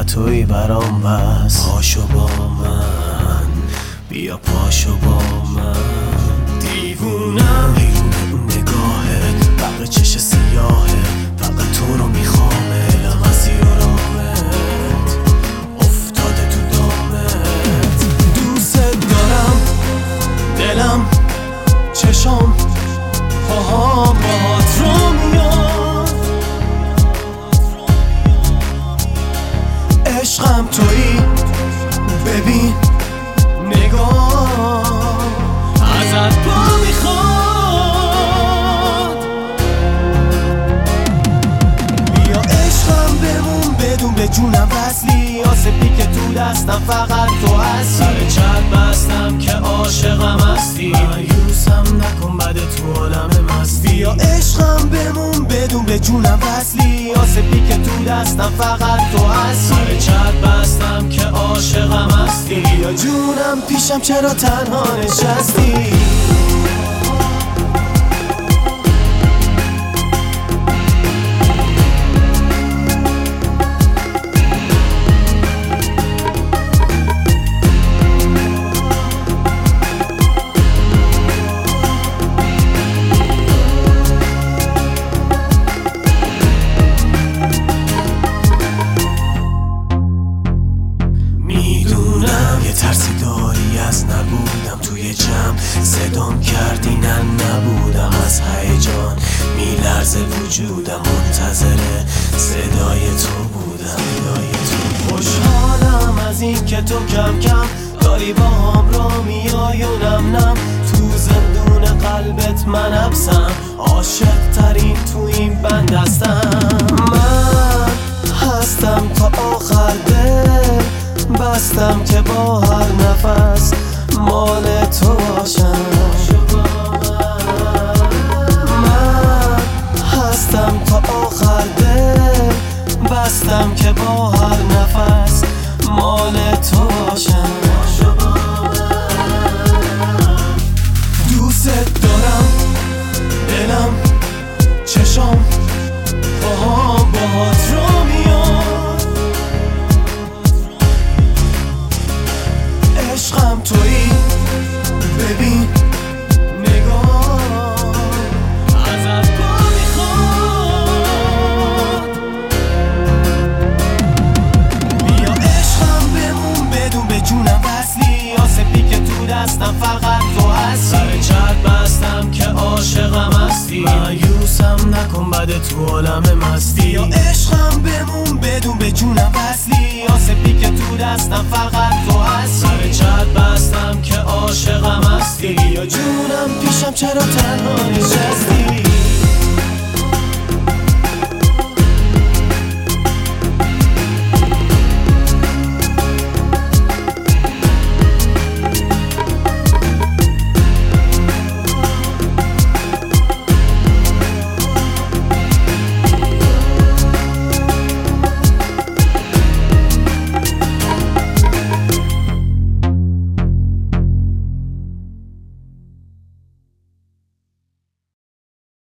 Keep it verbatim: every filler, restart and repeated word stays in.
توی برام بس. پاشو با من بیا، پاشو با من. دیوونم حیرون اون نگاهت، بقیه چش سیاهه، فقط تو رو میخوامه. مسیر و راهت افتاده تو دامت. دوست دارم دلم، چشم، پاهام باهات رو میاد. عشقم تویی، ببین نگاه ازت پا میخواد. بیا عشقم بمون، بدون به جونم وصلی. آسپی که تو دستم فقط تو هستی. سر چت بستم که عاشقم هستی. مایوسم نکن بعد تو عالم مستی. بیا عشقم بمون، بدون به جونم وصلی. آسپی که تو دستم فقط تو هستی. سر چت بستم که عاشقم هستی. بیا جونم پیشم، چرا تنها نشستی؟ ترسی داری از نبودم توی جمع، صدام کردی نه نبودم از هیجان. میلرزه وجودم، منتظر صدای تو بودم. صدای تو خوشحالم از این که تو کم کم داری با هم را میای و نم نم. تو زندون قلبت من حبسم، عاشق ترین تو این بند هستم. من هستم تا آخر دل، بستم که با هر نفس مال تو باشم. من هستم تا آخر دل، بستم که با هر نفس مال تو باشم. دوست دارم دلم، چشم، پاهام باهات رو میاد. عشقم تویی، ببین نگاه ازت پا میخواد. بیا عشقم بمون، بدون به جونم وصلی. آسپی که تو دستم فقط تو هستی. سر چت بستم که عاشقم هستی. مایوسم نکن بعد تو عالم مستی. بیا عشقم بمون، بدون به جونم وصلی. آسپی که تو دستم فقط تو هستی. سر چت بستم که عاشقم هستی. یا جونم پیشم، چرا تنها نشستی؟